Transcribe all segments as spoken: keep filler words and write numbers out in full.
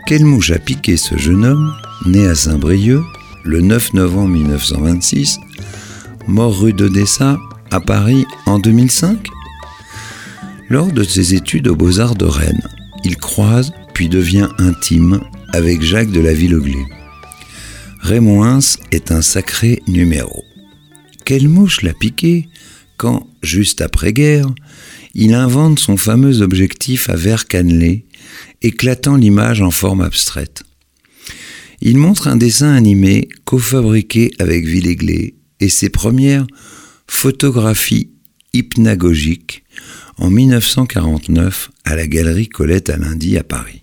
Quelle mouche a piqué ce jeune homme, né à Saint-Brieuc, le neuf novembre mille neuf cent vingt-six, mort rue d'Odessa, à Paris, en deux mille cinq? Lors de ses études aux Beaux-Arts de Rennes, il croise puis devient intime avec Jacques de la Villeglé. Raymond Hins est un sacré numéro. Quelle mouche l'a piqué quand, juste après-guerre, il invente son fameux objectif à verre cannelé, éclatant l'image en forme abstraite. Il montre un dessin animé cofabriqué avec Villeglé et ses premières photographies hypnagogiques en dix-neuf cent quarante-neuf à la galerie Colette à Lundy à Paris.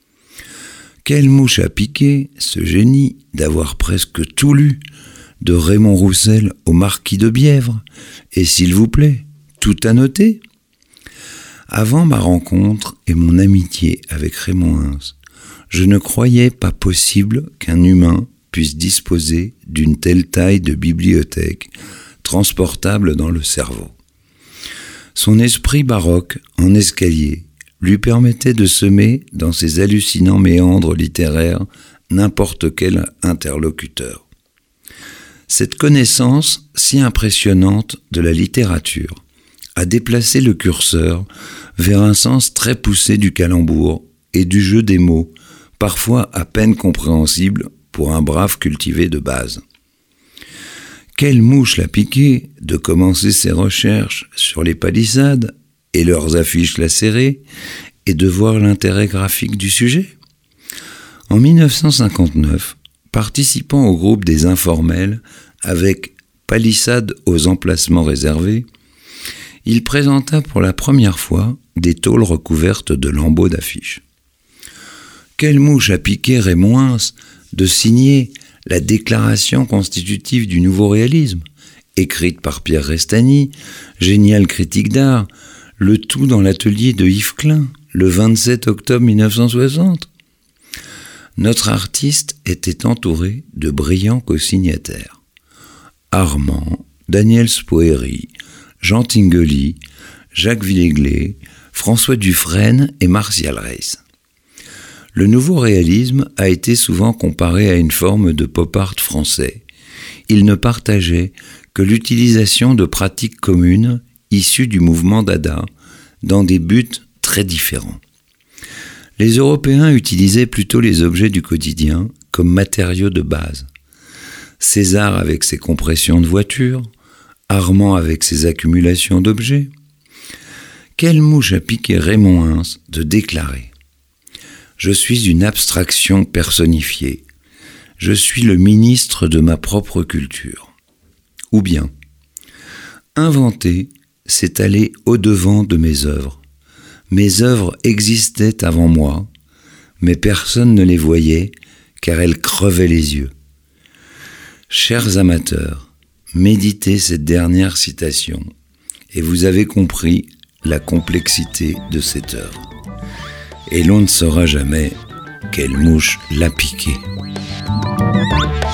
Quelle mouche a piqué ce génie d'avoir presque tout lu, de Raymond Roussel au Marquis de Bièvre, et s'il vous plaît, tout a noté? Avant ma rencontre et mon amitié avec Raymond Hins, je ne croyais pas possible qu'un humain puisse disposer d'une telle taille de bibliothèque transportable dans le cerveau. Son esprit baroque, en escalier, lui permettait de semer dans ses hallucinants méandres littéraires n'importe quel interlocuteur. Cette connaissance si impressionnante de la littérature a déplacé le curseur vers un sens très poussé du calembour et du jeu des mots, parfois à peine compréhensible pour un brave cultivé de base. Quelle mouche l'a piqué de commencer ses recherches sur les palissades et leurs affiches lacérées et de voir l'intérêt graphique du sujet? En dix-neuf cent cinquante-neuf, participant au groupe des informels avec palissades aux emplacements réservés, il présenta pour la première fois des tôles recouvertes de lambeaux d'affiches. Quelle mouche a piqué Raymond Hins de signer la déclaration constitutive du nouveau réalisme, écrite par Pierre Restany, génial critique d'art, le tout dans l'atelier de Yves Klein, le vingt-sept octobre mille neuf cent soixante. Notre artiste était entouré de brillants co-signataires. Armand, Daniel Spoerry, Jean Tinguely, Jacques Villeglé, François Dufresne et Martial Reiss. Le nouveau réalisme a été souvent comparé à une forme de pop art français. Il ne partageait que l'utilisation de pratiques communes issues du mouvement Dada dans des buts très différents. Les Européens utilisaient plutôt les objets du quotidien comme matériaux de base. César avec ses compressions de voitures, Armand avec ses accumulations d'objets. Quelle mouche a piqué Raymond Hins de déclarer: je suis une abstraction personnifiée. Je suis le ministre de ma propre culture. Ou bien, inventer, c'est aller au-devant de mes œuvres. Mes œuvres existaient avant moi, mais personne ne les voyait car elles crevaient les yeux. Chers amateurs, méditez cette dernière citation et vous avez compris la complexité de cette œuvre. Et l'on ne saura jamais quelle mouche l'a piqué.